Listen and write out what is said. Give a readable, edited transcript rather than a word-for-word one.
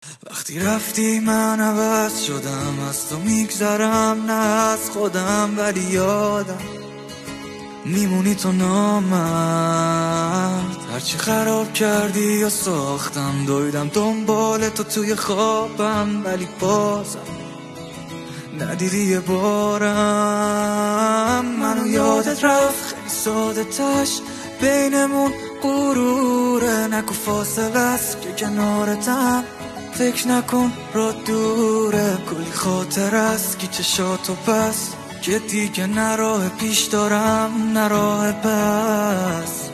وقتی رفتی من عوض شدم، از تو میگذرم نه از خودم، ولی یادم میمونی تو نامرد. هرچی خراب کردی یا ساختم، دویدم دنبال تو توی خوابم، ولی بازم ندیدی یه بارم. منو یادت رفت خیلی ساده تش، بینمون غروره، نکو فاصله است که کنارتم، فکر نکن را دوره. کلی خاطر است که چشاتو پس، که دیگه نه راه پیش دارم نه راه پس.